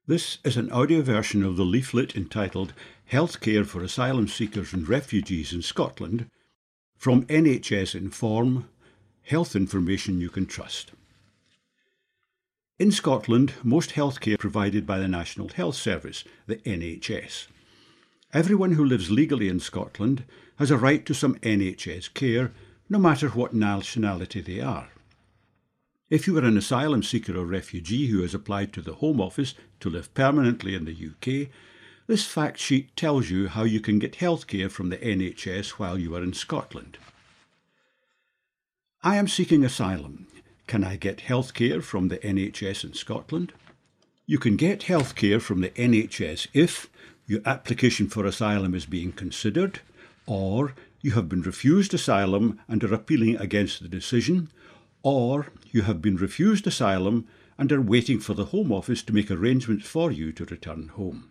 This is an audio version of the leaflet entitled Healthcare for Asylum Seekers and Refugees in Scotland from NHS Inform, health information you can trust. In Scotland, most healthcare provided by the National Health Service, the NHS. Everyone who lives legally in Scotland has a right to some NHS care, no matter what nationality they are. If you are an asylum seeker or refugee who has applied to the Home Office to live permanently in the UK, this fact sheet tells you how you can get healthcare from the NHS while you are in Scotland. I am seeking asylum. Can I get healthcare from the NHS in Scotland? You can get healthcare from the NHS if your application for asylum is being considered, or you have been refused asylum and are appealing against the decision, or you have been refused asylum and are waiting for the Home Office to make arrangements for you to return home.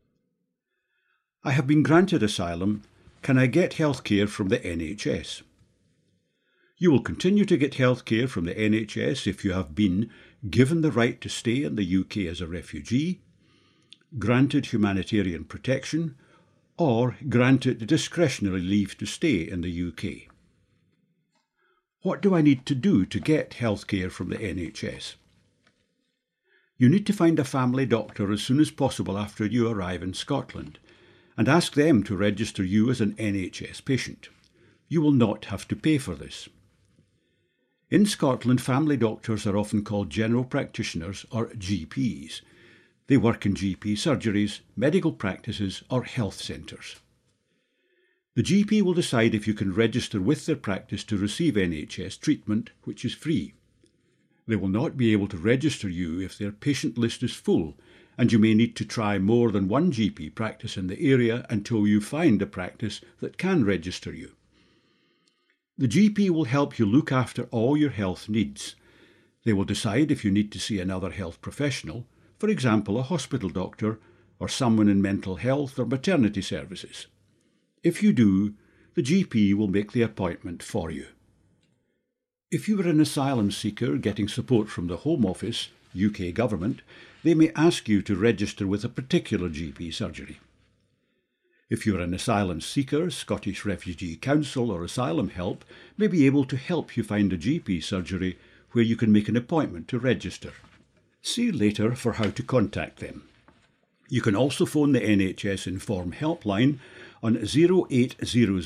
I have been granted asylum. Can I get healthcare from the NHS? You will continue to get healthcare from the NHS if you have been given the right to stay in the UK as a refugee, granted humanitarian protection, or granted discretionary leave to stay in the UK. What do I need to do to get healthcare from the NHS? You need to find a family doctor as soon as possible after you arrive in Scotland and ask them to register you as an NHS patient. You will not have to pay for this. In Scotland, family doctors are often called general practitioners or GPs. They work in GP surgeries, medical practices or health centres. The GP will decide if you can register with their practice to receive NHS treatment, which is free. They will not be able to register you if their patient list is full, and you may need to try more than one GP practice in the area until you find a practice that can register you. The GP will help you look after all your health needs. They will decide if you need to see another health professional, for example a hospital doctor or someone in mental health or maternity services. If you do, the GP will make the appointment for you. If you are an asylum seeker getting support from the Home Office, UK Government, they may ask you to register with a particular GP surgery. If you are an asylum seeker, Scottish Refugee Council or Asylum Help may be able to help you find a GP surgery where you can make an appointment to register. See later for how to contact them. You can also phone the NHS Inform helpline on 0800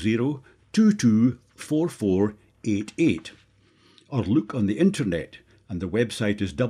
224488 or look on the internet, and the website is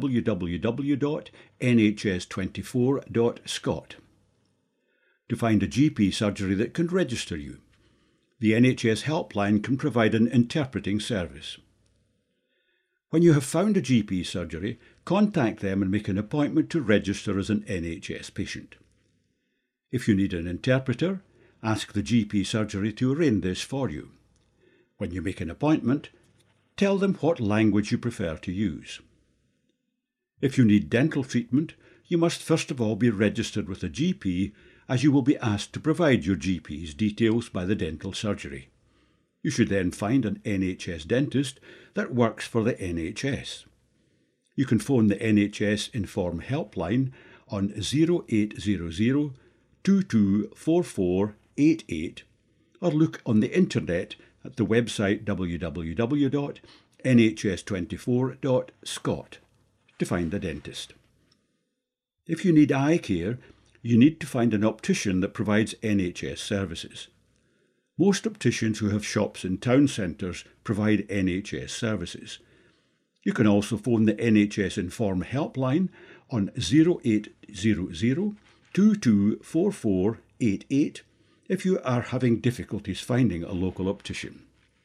www.nhs24.scot. to find a GP surgery that can register you. The NHS helpline can provide an interpreting service. When you have found a GP surgery, contact them and make an appointment to register as an NHS patient. If you need an interpreter, ask the GP surgery to arrange this for you. When you make an appointment, tell them what language you prefer to use. If you need dental treatment, you must first of all be registered with a GP, as you will be asked to provide your GP's details by the dental surgery. You should then find an NHS dentist that works for the NHS. You can phone the NHS Inform helpline on 0800 224488 or look on the internet at the website www.nhs24.scot to find a dentist. If you need eye care, you need to find an optician that provides NHS services. Most opticians who have shops in town centres provide NHS services. You can also phone the NHS Inform helpline on 0800 224488 if you are having difficulties finding a local optician.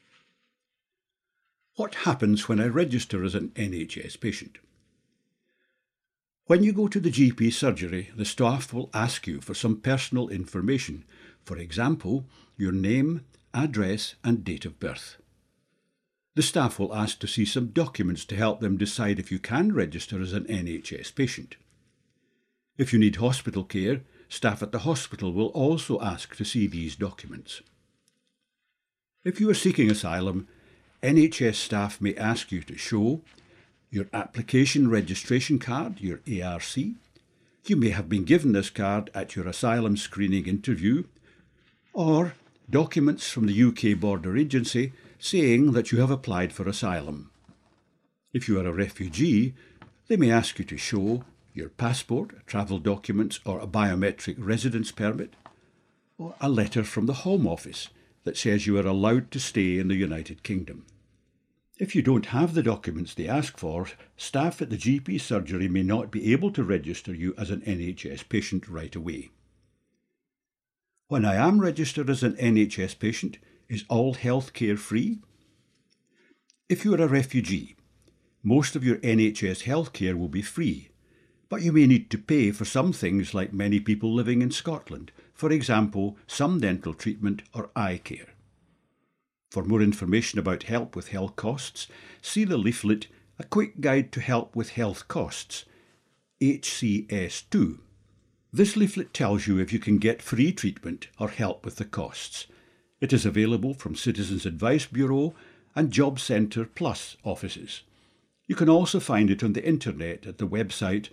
What happens when I register as an NHS patient? When you go to the GP surgery, the staff will ask you for some personal information, for example, your name, address and date of birth. The staff will ask to see some documents to help them decide if you can register as an NHS patient. If you need hospital care, staff at the hospital will also ask to see these documents. If you are seeking asylum, NHS staff may ask you to show your application registration card, your ARC, You may have been given this card at your asylum screening interview, or documents from the UK Border Agency saying that you have applied for asylum. If you are a refugee, they may ask you to show your passport, travel documents, or a biometric residence permit, or a letter from the Home Office that says you are allowed to stay in the United Kingdom. If you don't have the documents they ask for, staff at the GP surgery may not be able to register you as an NHS patient right away. When I am registered as an NHS patient, is all health care free? If you are a refugee, most of your NHS health care will be free, but you may need to pay for some things like many people living in Scotland, for example, some dental treatment or eye care. For more information about help with health costs, see the leaflet A Quick Guide to Help with Health Costs, HCS2. This leaflet tells you if you can get free treatment or help with the costs. It is available from Citizens Advice Bureau and Job Centre Plus offices. You can also find it on the internet at the website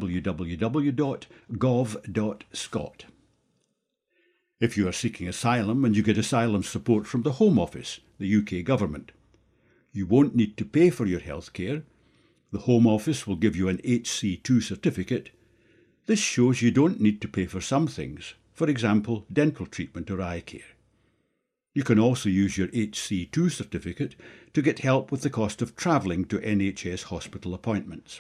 www.gov.scot. If you are seeking asylum and you get asylum support from the Home Office, the UK government, you won't need to pay for your health care. The Home Office will give you an HC2 certificate. This shows you don't need to pay for some things, for example, dental treatment or eye care. You can also use your HC2 certificate to get help with the cost of travelling to NHS hospital appointments.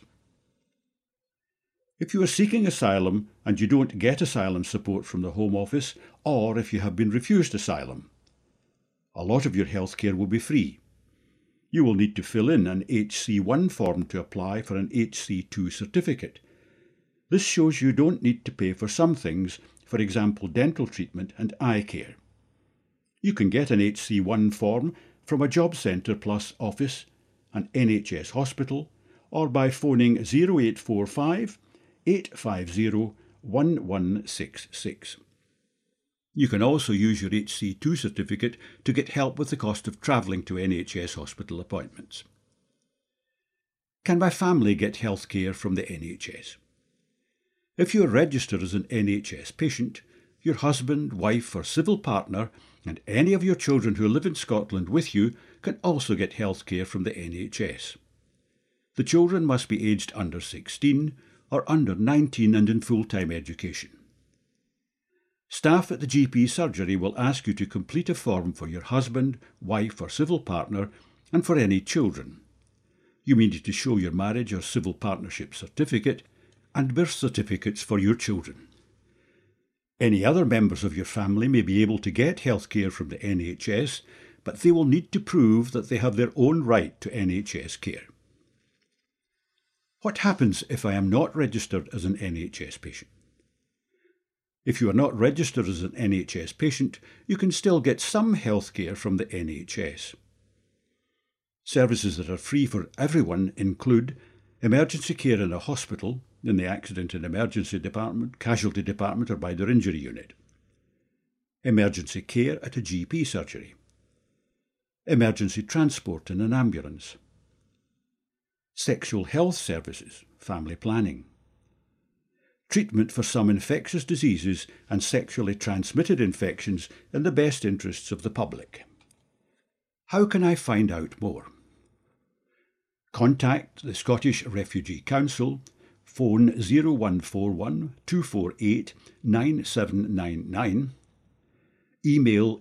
If you are seeking asylum and you don't get asylum support from the Home Office, or if you have been refused asylum, a lot of your health care will be free. You will need to fill in an HC1 form to apply for an HC2 certificate. This shows you don't need to pay for some things, for example dental treatment and eye care. You can get an HC1 form from a Job Centre Plus office, an NHS hospital, or by phoning 0845 850 1166. You can also use your HC2 certificate to get help with the cost of travelling to NHS hospital appointments. Can my family get health care from the NHS? If you are registered as an NHS patient, your husband, wife or civil partner and any of your children who live in Scotland with you can also get health care from the NHS. The children must be aged under 16 or under 19 and in full-time education. Staff at the GP surgery will ask you to complete a form for your husband, wife or civil partner and for any children. You may need to show your marriage or civil partnership certificate and birth certificates for your children. Any other members of your family may be able to get health care from the NHS, but they will need to prove that they have their own right to NHS care. What happens if I am not registered as an NHS patient? If you are not registered as an NHS patient, you can still get some health care from the NHS. Services that are free for everyone include emergency care in a hospital, in the accident and emergency department, casualty department or by their injury unit. Emergency care at a GP surgery. Emergency transport in an ambulance. Sexual health services, family planning. Treatment for some infectious diseases and sexually transmitted infections in the best interests of the public. How can I find out more? Contact the Scottish Refugee Council, phone 0141 248 9799, email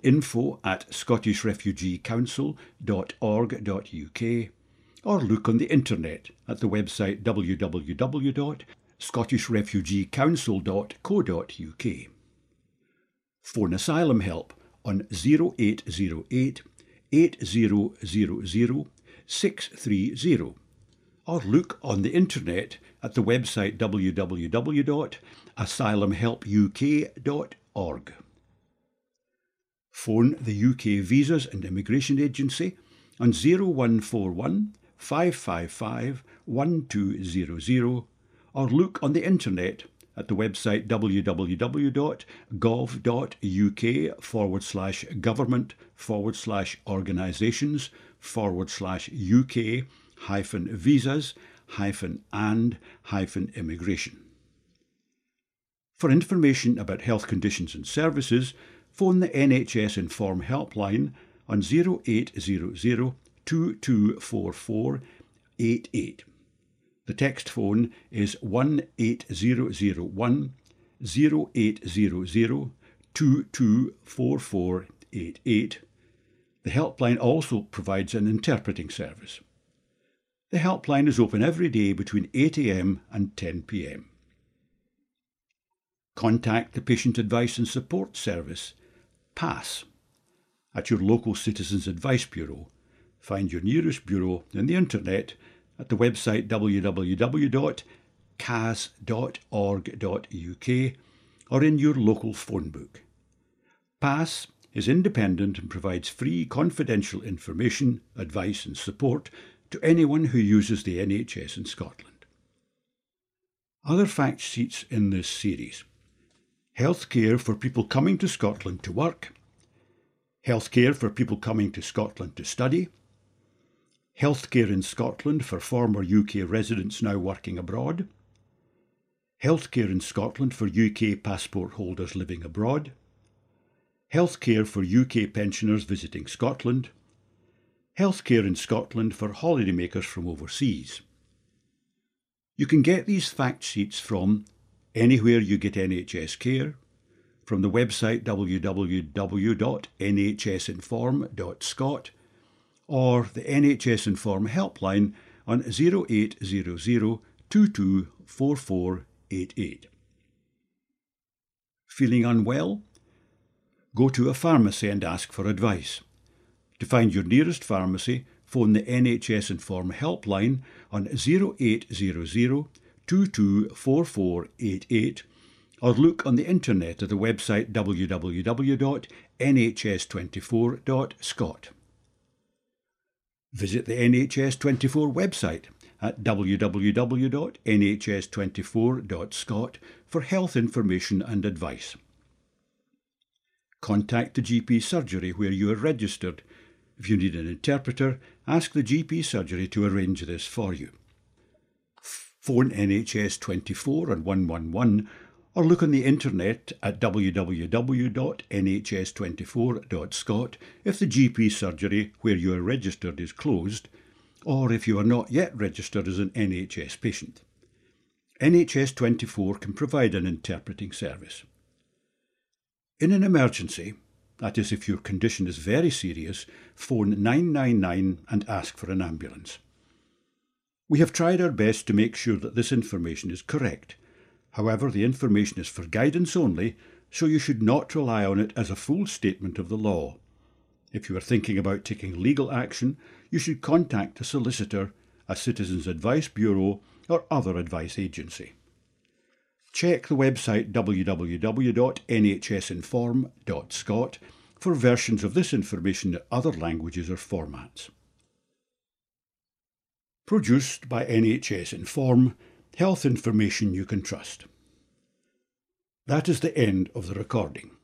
info@scottishrefugeecouncil.org.uk, or look on the internet at the website www.scottishrefugeecouncil.co.uk. Phone asylum help on 0808 8000 630, or look on the internet at the website www.asylumhelpuk.org. Phone the UK Visas and Immigration Agency on 0141 555 1200, or look on the internet at the website www.gov.uk/government/organisations/UK-visas-and-immigration. For information about health conditions and services, phone the NHS Inform helpline on 0800 224488. The text phone is 18001 0800 224488. The helpline also provides an interpreting service. The helpline is open every day between 8 a.m. and 10 p.m. Contact the Patient Advice and Support Service, PASS, at your local Citizens Advice Bureau. Find your nearest bureau on the internet at the website www.cas.org.uk or in your local phone book. PASS is independent and provides free confidential information, advice and support to anyone who uses the NHS in Scotland. Other fact sheets in this series: healthcare for people coming to Scotland to work, healthcare for people coming to Scotland to study, healthcare in Scotland for former UK residents now working abroad, healthcare in Scotland for UK passport holders living abroad, healthcare for UK pensioners visiting Scotland, healthcare in Scotland for holidaymakers from overseas. You can get these fact sheets from anywhere you get NHS care, from the website www.nhsinform.scot, or the NHS Inform helpline on 0800 224488. Feeling unwell? Go to a pharmacy and ask for advice. To find your nearest pharmacy, phone the NHS Inform helpline on 0800 224488 or look on the internet at the website www.nhs24.scot. Visit the NHS24 website at www.nhs24.scot for health information and advice. Contact the GP surgery where you are registered. If you need an interpreter, ask the GP surgery to arrange this for you. Phone NHS24 on 111 or look on the internet at www.nhs24.scot if the GP surgery where you are registered is closed, or if you are not yet registered as an NHS patient. NHS24 can provide an interpreting service. In an emergency, that is if your condition is very serious, phone 999 and ask for an ambulance. We have tried our best to make sure that this information is correct. However, the information is for guidance only, so you should not rely on it as a full statement of the law. If you are thinking about taking legal action, you should contact a solicitor, a Citizens Advice Bureau, or other advice agency. Check the website www.nhsinform.scot for versions of this information in other languages or formats. Produced by NHS Inform, health information you can trust. That is the end of the recording.